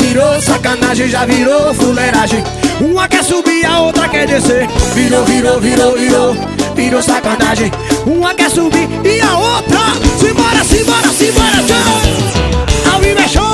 virou sacanagem, já virou fuleiragem. Uma quer subir, a outra quer descer. Virou sacanagem. Uma quer subir e a outra simbora, tchau. Ao vivo é show,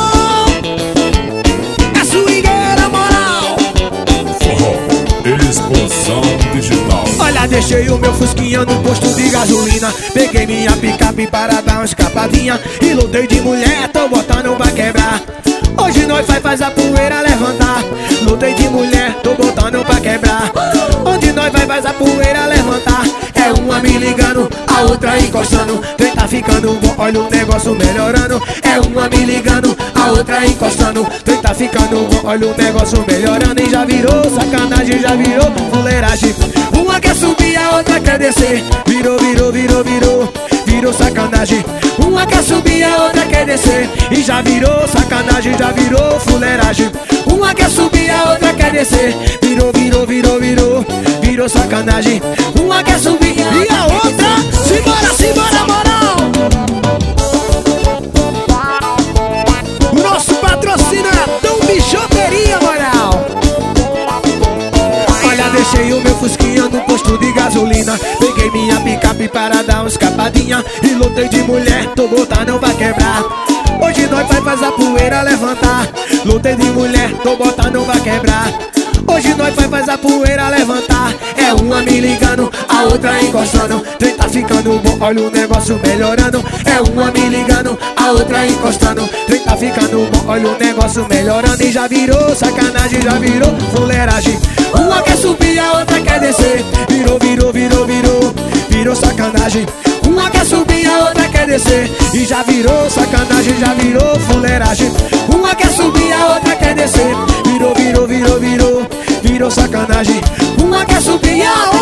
é swingueira moral. Forró, explosão digital. Olha, deixei o meu fusquinha no posto de gasolina. Peguei minha picape para dar uma escapadinha. E lotei de mulher, tô botando pra quebrar. Hoje nós faz a poeira levantar. Lutei de mulher, tô botando pra quebrar. Onde nós faz a poeira levantar. É uma me ligando, a outra encostando. Trem tá ficando bom, olha o negócio melhorando. É uma me ligando, a outra encostando. Trem tá ficando bom, olha o negócio melhorando. E já virou sacanagem, já virou fuleiragem. Uma quer subir, a outra quer descer. Virou sacanagem. Uma quer subir, a outra quer descer. E já virou sacanagem, já virou fuleiragem. Uma quer subir, a outra quer descer. Virou sacanagem. Uma quer subir e a outra simbora, moral. O nosso patrocínio é Dom Bichoteria, moral. Olha, deixei o meu fusquinha no posto de gasolina. Peguei minha picape para dar uma escapadinha. E lotei de mulher, tô botando pra quebrar. Hoje nós faz a poeira levantar. Lotei de mulher, tô botando pra quebrar. Hoje nós faz a poeira levantar. É uma me ligando, a outra encostando. Trem tá ficando bom, olha o negócio melhorando. É uma me ligando, a outra encostando. Trem tá ficando bom, olha o negócio melhorando. E já virou sacanagem, já virou fuleiragem. Uma quer subir, a outra quer descer. Virou sacanagem. Uma quer subir, a outra quer descer. E já virou sacanagem, já virou fuleiragem. Uma quer subir, a outra quer descer. Virou sacanagem. Uma quer subir, a outra